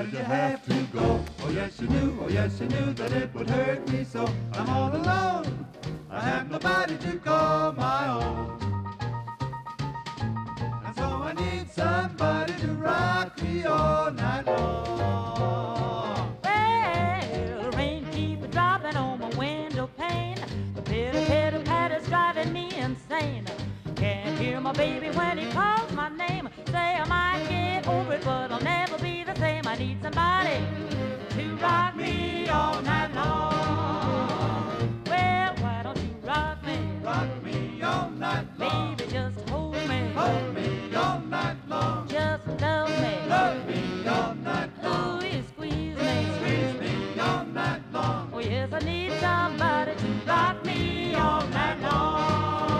did you have to go? Oh yes you knew that it would hurt me so. I'm all alone, I have nobody to call my own. And so I need somebody to rock me all night long. Well, the rain keeps dropping on my window pane. The pitter-patter-patter's driving me insane. Can't hear my baby when he calls my name. Say I might get over it, but I'll never be the same. I need somebody to rock me all night long. Well, why don't you rock me? Rock me all night long. Baby, just hold me. Hold me all night long. Just love me. Love me all night long. Ooh, you squeeze me. Squeeze me all night long. Oh yes, I need somebody to rock me all night long.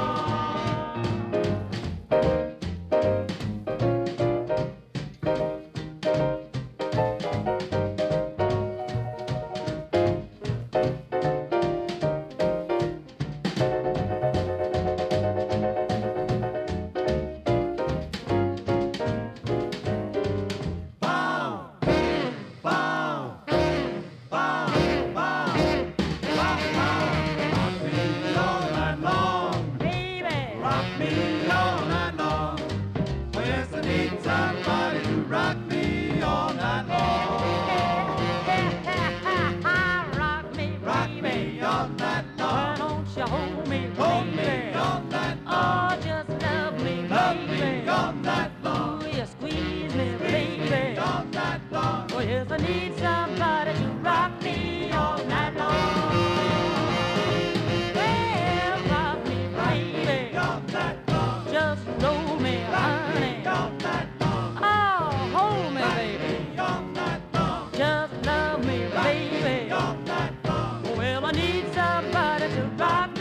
Somebody to rock me all night long. Rock me, Rock baby. me all night Why long. don't you hold me, Hold me baby? all night long. Oh, just love me, Love baby. me all night long. Ooh, you squeeze me, Squeeze baby. me all night long. Oh, yes, I need somebody to rock me all night long. Well, rock me, baby. All night long. Just roll me, honey. All night long. Oh, hold me, baby. All night long. Just love me, baby. All night long. Well, I need somebody to rock me.